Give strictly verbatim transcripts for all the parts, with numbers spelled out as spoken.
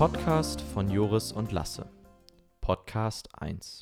Podcast von Joris und Lasse. Podcast eins.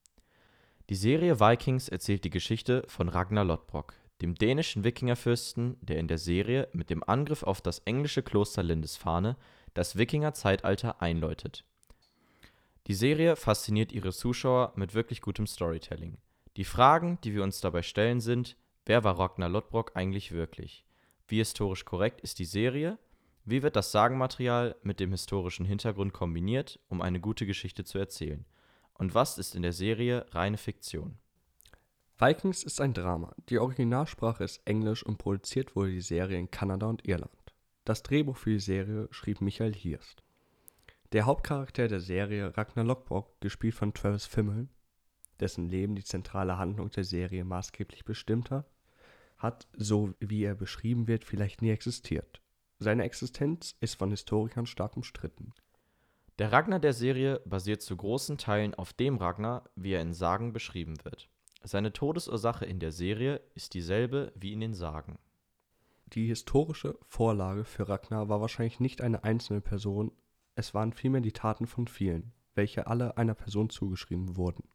Die Serie Vikings erzählt die Geschichte von Ragnar Lodbrok, dem dänischen Wikingerfürsten, der in der Serie mit dem Angriff auf das englische Kloster Lindisfarne das Wikingerzeitalter einläutet. Die Serie fasziniert ihre Zuschauer mit wirklich gutem Storytelling. Die Fragen, die wir uns dabei stellen, sind: Wer war Ragnar Lodbrok eigentlich wirklich? Wie historisch korrekt ist die Serie? Wie wird das Sagenmaterial mit dem historischen Hintergrund kombiniert, um eine gute Geschichte zu erzählen? Und was ist in der Serie reine Fiktion? Vikings ist ein Drama. Die Originalsprache ist Englisch und produziert wurde die Serie in Kanada und Irland. Das Drehbuch für die Serie schrieb Michael Hirst. Der Hauptcharakter der Serie, Ragnar Lodbrok, gespielt von Travis Fimmel, dessen Leben die zentrale Handlung der Serie maßgeblich bestimmt hat, hat, so wie er beschrieben wird, vielleicht nie existiert. Seine Existenz ist von Historikern stark umstritten. Der Ragnar der Serie basiert zu großen Teilen auf dem Ragnar, wie er in Sagen beschrieben wird. Seine Todesursache in der Serie ist dieselbe wie in den Sagen. Die historische Vorlage für Ragnar war wahrscheinlich nicht eine einzelne Person, es waren vielmehr die Taten von vielen, welche alle einer Person zugeschrieben wurden.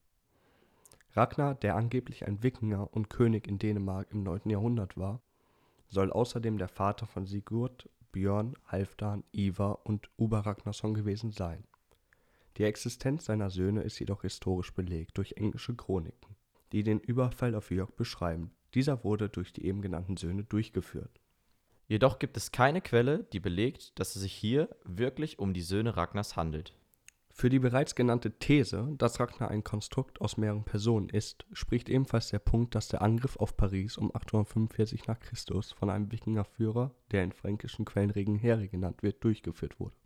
Ragnar, der angeblich ein Wikinger und König in Dänemark im neunten Jahrhundert war, soll außerdem der Vater von Sigurd, Björn, Halfdan, Ivar und Uber Ragnarsson gewesen sein. Die Existenz seiner Söhne ist jedoch historisch belegt durch englische Chroniken, die den Überfall auf York beschreiben. Dieser wurde durch die eben genannten Söhne durchgeführt. Jedoch gibt es keine Quelle, die belegt, dass es sich hier wirklich um die Söhne Ragnars handelt. Für die bereits genannte These, dass Ragnar ein Konstrukt aus mehreren Personen ist, spricht ebenfalls der Punkt, dass der Angriff auf Paris um achthundertfünfundvierzig nach Christus von einem Wikingerführer, der in fränkischen Quellen Regenheri genannt wird, durchgeführt wurde.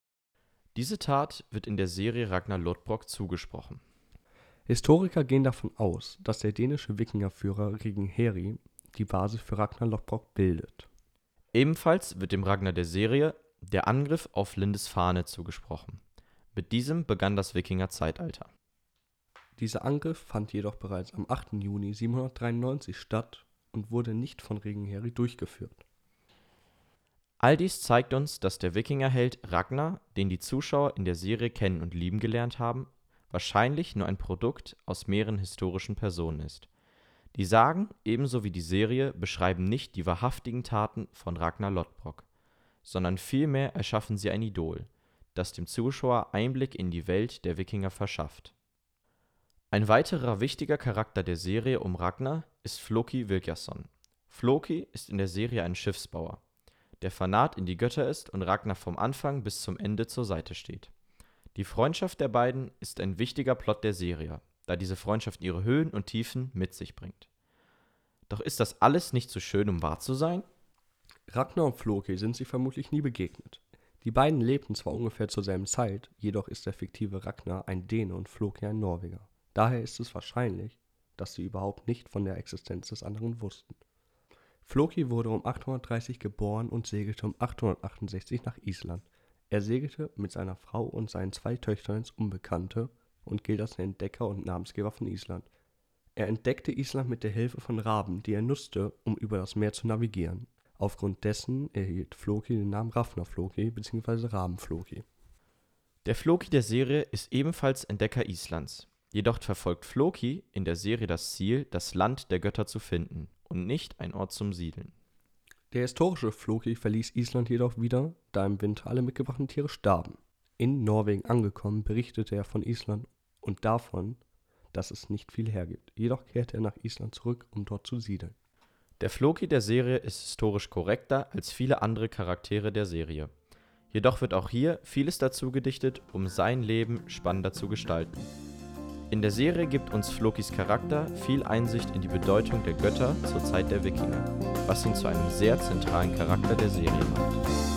Diese Tat wird in der Serie Ragnar Lodbrok zugesprochen. Historiker gehen davon aus, dass der dänische Wikingerführer Regenheri die Basis für Ragnar Lodbrok bildet. Ebenfalls wird dem Ragnar der Serie der Angriff auf Lindisfarne zugesprochen. Mit diesem begann das Wikingerzeitalter. Dieser Angriff fand jedoch bereits am achten Juni siebenhundertdreiundneunzig statt und wurde nicht von Regenheri durchgeführt. All dies zeigt uns, dass der Wikingerheld Ragnar, den die Zuschauer in der Serie kennen und lieben gelernt haben, wahrscheinlich nur ein Produkt aus mehreren historischen Personen ist. Die Sagen, ebenso wie die Serie, beschreiben nicht die wahrhaftigen Taten von Ragnar Lodbrok, sondern vielmehr erschaffen sie ein Idol, das dem Zuschauer Einblick in die Welt der Wikinger verschafft. Ein weiterer wichtiger Charakter der Serie um Ragnar ist Floki Wilkerson. Floki ist in der Serie ein Schiffsbauer, der Fanat in die Götter ist und Ragnar vom Anfang bis zum Ende zur Seite steht. Die Freundschaft der beiden ist ein wichtiger Plot der Serie, da diese Freundschaft ihre Höhen und Tiefen mit sich bringt. Doch ist das alles nicht so schön, um wahr zu sein? Ragnar und Floki sind sich vermutlich nie begegnet. Die beiden lebten zwar ungefähr zur selben Zeit, jedoch ist der fiktive Ragnar ein Däne und Floki ein Norweger. Daher ist es wahrscheinlich, dass sie überhaupt nicht von der Existenz des anderen wussten. Floki wurde um achthundertdreißig geboren und segelte um achthundertachtundsechzig nach Island. Er segelte mit seiner Frau und seinen zwei Töchtern ins Unbekannte und gilt als der Entdecker und Namensgeber von Island. Er entdeckte Island mit der Hilfe von Raben, die er nutzte, um über das Meer zu navigieren. Aufgrund dessen erhielt Floki den Namen Hrafnar-Floki bzw. Raben-Floki. Der Floki der Serie ist ebenfalls Entdecker Islands. Jedoch verfolgt Floki in der Serie das Ziel, das Land der Götter zu finden und nicht ein Ort zum Siedeln. Der historische Floki verließ Island jedoch wieder, da im Winter alle mitgebrachten Tiere starben. In Norwegen angekommen, berichtete er von Island und davon, dass es nicht viel hergibt. Jedoch kehrte er nach Island zurück, um dort zu siedeln. Der Floki der Serie ist historisch korrekter als viele andere Charaktere der Serie. Jedoch wird auch hier vieles dazu gedichtet, um sein Leben spannender zu gestalten. In der Serie gibt uns Flokis Charakter viel Einsicht in die Bedeutung der Götter zur Zeit der Wikinger, was ihn zu einem sehr zentralen Charakter der Serie macht.